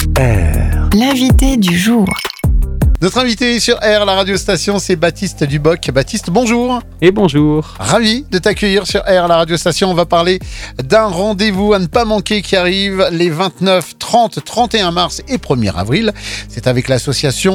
R. L'invité du jour. Notre invité sur R, la radio-station, c'est Baptiste Duboc. Baptiste, bonjour. Et bonjour. Ravi de t'accueillir sur R, la radio-station. On va parler d'un rendez-vous à ne pas manquer qui arrive les 29, 30, 31 mars et 1er avril. C'est avec l'association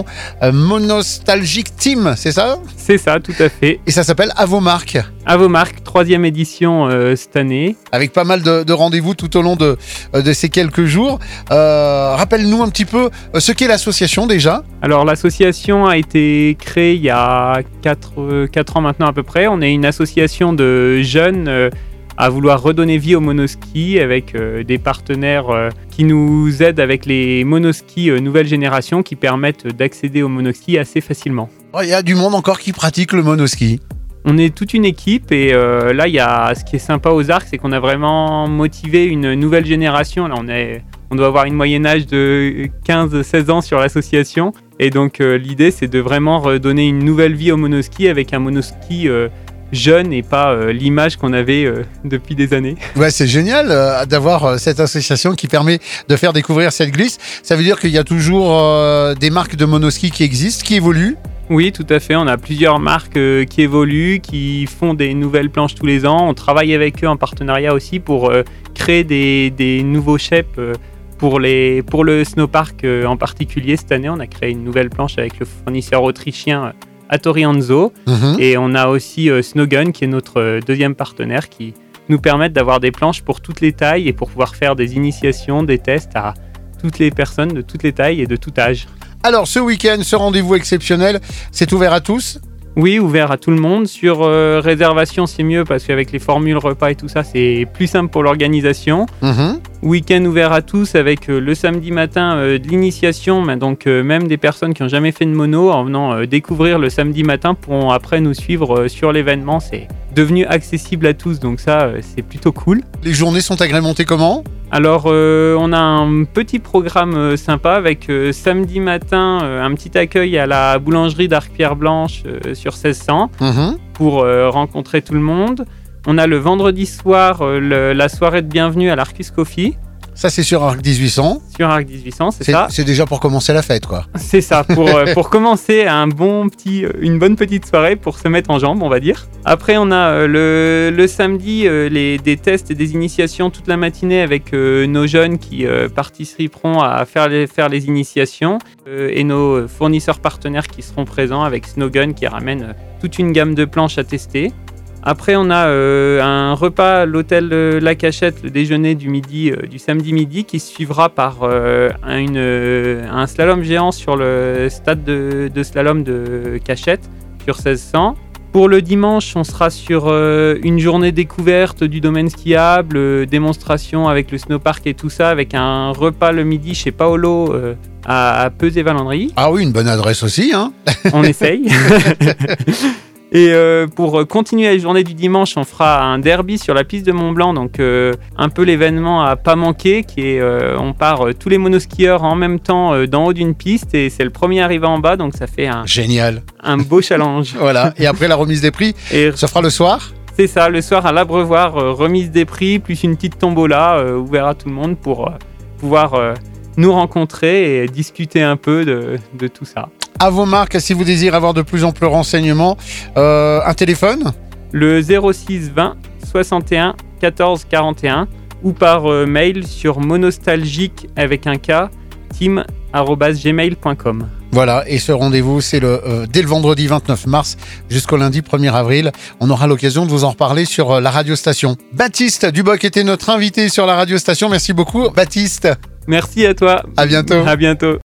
Monostalgic Team, c'est ça ? C'est ça, tout à fait. Et ça s'appelle À vos marques. À vos marques, 3e édition cette année. Avec pas mal de rendez-vous tout au long de ces quelques jours. Rappelle-nous un petit peu ce qu'est l'association déjà. Alors l'association a été créée il y a 4 ans maintenant à peu près. On est une association de jeunes à vouloir redonner vie au monoski avec des partenaires qui nous aident avec les monoskis nouvelle génération qui permettent d'accéder au monoski assez facilement. Il y a du monde encore qui pratique le monoski. On est toute une équipe et là, il y a ce qui est sympa aux Arcs, c'est qu'on a vraiment motivé une nouvelle génération. Là, on doit avoir une moyenne âge de 15-16 ans sur l'association. Et donc, l'idée, c'est de vraiment redonner une nouvelle vie au monoski avec un monoski jeune et pas l'image qu'on avait depuis des années. Ouais, c'est génial d'avoir cette association qui permet de faire découvrir cette glisse. Ça veut dire qu'il y a toujours des marques de monoski qui existent, qui évoluent. Oui, tout à fait. On a plusieurs marques qui évoluent, qui font des nouvelles planches tous les ans. On travaille avec eux en partenariat aussi pour créer des nouveaux shapes pour le snowpark en particulier. Cette année, on a créé une nouvelle planche avec le fournisseur autrichien Hattori Hanzo. Et on a aussi Snowgun, qui est notre deuxième partenaire, qui nous permettent d'avoir des planches pour toutes les tailles et pour pouvoir faire des initiations, des tests à toutes les personnes de toutes les tailles et de tout âge. Alors, ce week-end, ce rendez-vous exceptionnel, c'est ouvert à tous ? Oui, ouvert à tout le monde. Sur réservation, c'est mieux parce qu'avec les formules repas et tout ça, c'est plus simple pour l'organisation. Week-end ouvert à tous avec le samedi matin de l'initiation. Donc, même des personnes qui n'ont jamais fait de mono, en venant découvrir le samedi matin, pourront après nous suivre sur l'événement. C'est devenu accessible à tous, donc ça, c'est plutôt cool. Les journées sont agrémentées comment ? Alors, on a un petit programme sympa avec samedi matin un petit accueil à la boulangerie d'Arc-Pierre-Blanche sur 1600 pour rencontrer tout le monde. On a le vendredi soir la soirée de bienvenue à l'Arcus Coffee. Ça, c'est sur Arc 1800. Sur Arc 1800, c'est ça. C'est déjà pour commencer la fête, quoi. C'est ça, pour commencer une bonne petite soirée pour se mettre en jambes, on va dire. Après, on a le samedi des tests et des initiations toute la matinée avec nos jeunes qui participeront à faire les initiations et nos fournisseurs partenaires qui seront présents avec Snowgun qui ramène toute une gamme de planches à tester. Après, on a un repas à l'hôtel La Cachette, le déjeuner du samedi midi, qui se suivra par un slalom géant sur le stade de slalom de Cachette, sur 1600. Pour le dimanche, on sera sur une journée découverte du domaine skiable, démonstration avec le snowpark et tout ça, avec un repas le midi chez Paolo à Peuzé-Valandry. Ah oui, une bonne adresse aussi, hein. On essaye. Et pour continuer la journée du dimanche, on fera un derby sur la piste de Mont-Blanc, donc un peu l'événement à pas manquer, qui est on part tous les monoskieurs en même temps d'en haut d'une piste et c'est le premier arrivé en bas, donc ça fait génial, un beau challenge. Voilà, et après la remise des prix, ça fera le soir ? C'est ça, le soir à l'Abreuvoir, remise des prix, plus une petite tombola ouverte à tout le monde pour pouvoir nous rencontrer et discuter un peu de tout ça. À vos marques, si vous désirez avoir de plus amples renseignements, un téléphone ? Le 06 20 61 14 41 ou par mail sur monostalgique avec un K, team@gmail.com. Voilà, et ce rendez-vous, c'est dès le vendredi 29 mars jusqu'au lundi 1er avril. On aura l'occasion de vous en reparler sur la radio-station. Baptiste Duboc était notre invité sur la radio-station. Merci beaucoup, Baptiste. Merci à toi. À bientôt. À bientôt.